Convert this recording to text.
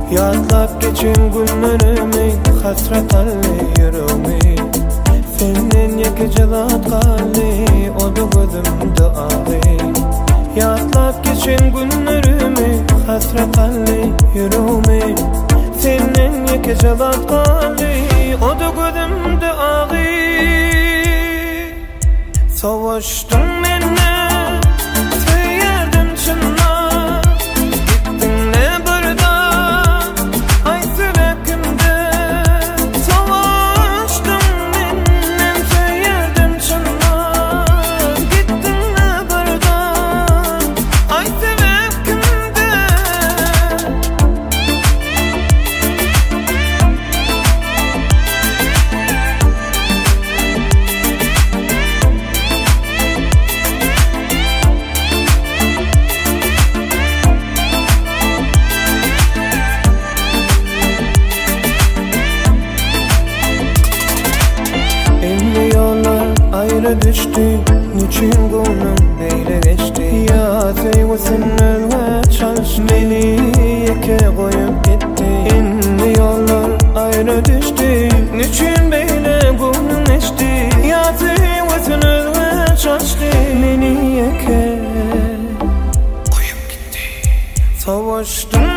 Yadlap geçin günlerimi, hasret halli yüreğimi. Senin yakıcılat kalli, o da gözümde ağrı. Yadlap geçin günlerimi, hasret halli yüreğimi. Senin yakıcılat kalli, o da gözümde ağrı. Savaştın benimle, söyledim çınla. Gittin ne burada, ay sebebimde. Savaştın benimle, söyledim çınla. Gittin ne burada, ay sebebimde. Ayrı düştü, niçin gönlüm böyle geçti? Ya sevgisinler ve çalış beni yeke koyup gitti. İnli yollar ayrı düştü, niçin böyle gönlüm geçti? Ya sevgisinler ve çalış beni yeke koyup gitti. Savaştım